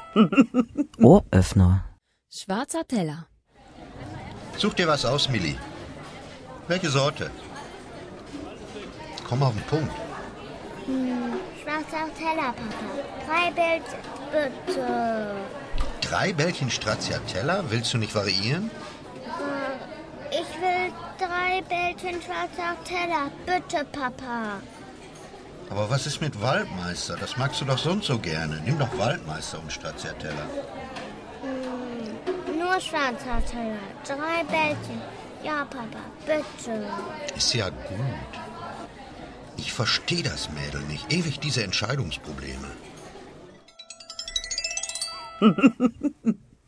Ohröffner. Schwarzer Teller. Such dir was aus, Milli. Welche Sorte? Komm auf den Punkt. Schwarzer Teller, Papa. 3 Bällchen, bitte. 3 Bällchen Stracciatella? Willst du nicht variieren? Ich will 3 Bällchen schwarzer Teller, bitte, Papa. Aber was ist mit Waldmeister? Das magst du doch sonst so gerne. Nimm doch Waldmeister und Stracciatella. Nur schwarzer Teller, 3 Bällchen. Ja, Papa, bitte. Ist ja gut. Ich verstehe das Mädel nicht. Ewig diese Entscheidungsprobleme.